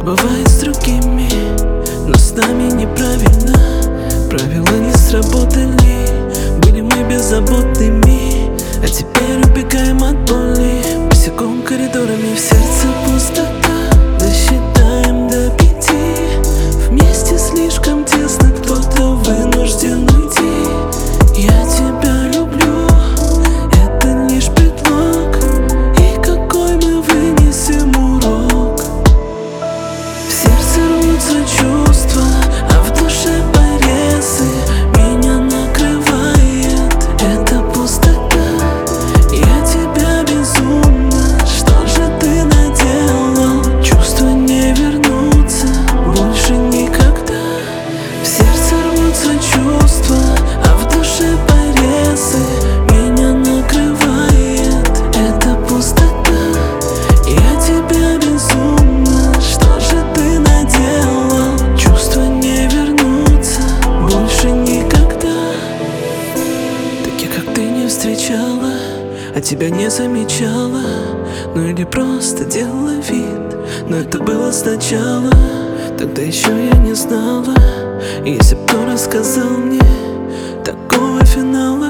бывает с другими, но с нами неправильно. Правила не сработали, были мы беззаботными, а теперь убегаем от боли. Босиком коридорами, в сердце пустота. Досчитаем до 5, вместе слишком тесно, кто-то вынужден уйти. Я тебя люблю, это лишь предлог, и какой мы вынесем урок. В сердце рвутся чувства, а в душе порезы. Меня накрывает эта пустота. Я тебя безумно, что же ты наделал? Чувства не вернутся больше никогда. В сердце рвутся чувства, а в душе порезы. Меня накрывает эта пустота. Я тебя безумно, что же ты наделал? Чувства не вернутся больше никогда. Таких, как ты, не встречала, а тебя не замечала. Ну или просто делала вид, но это было сначала. Тогда еще я не знала, и если б кто рассказал мне такого финала.